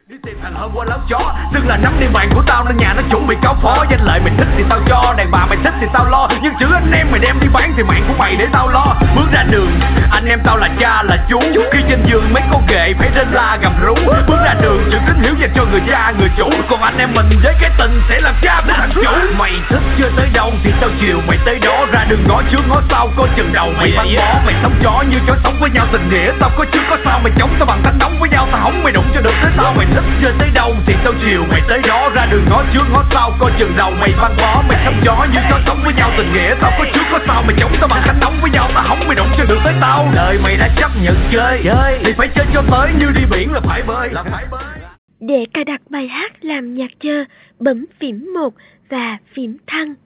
Đi tìm thằng hôm qua láo chó, xưng là nắm đi bạn của tao nên nhà nó chuẩn bị cáo phó. Danh lợi mày thích thì tao cho, đàn bà mày thích thì tao lo. Nhưng chữ anh em mày đem đi bán thì mạng của mày để tao lo. Bước ra đường, anh em tao là cha là chú. Khi trên giường mấy con ghệ phải rên la gầm rú. Bước ra đường chữ kính hiếu dành cho người cha người chủ. Còn anh em mình với cái tình sẽ làm cha của thằng chủ. Mày thích chưa tới đâu thì tao chiều mày tới đó. Ra đường ngó trước ngó sau coi chừng đầu mày băng bó. Mày sống chó như chó sống với nhau tình nghĩa. Tao có trước có sau mày chống tao bằng thanh nóng với nhau. Tao hỏng mày đụng cho được tới tao. Mày thích chơi tới đâu thì tao chiều mày tới đó. Ra đường ngó trước ngó sau coi chừng đầu mày băng bó. Mày sống chó như chó sống với nhau tình nghĩa. Tao có trước có sau mày chống tao bằng thanh nóng với nhau. Tao hỏng mày đụng cho được tới tao. Đời mày đã chấp nhận chơi thì phải chơi cho tới. Như đi biển là phải bơi. Để cài đặt bài hát làm nhạc chờ, bấm phím 1 và phím thăng.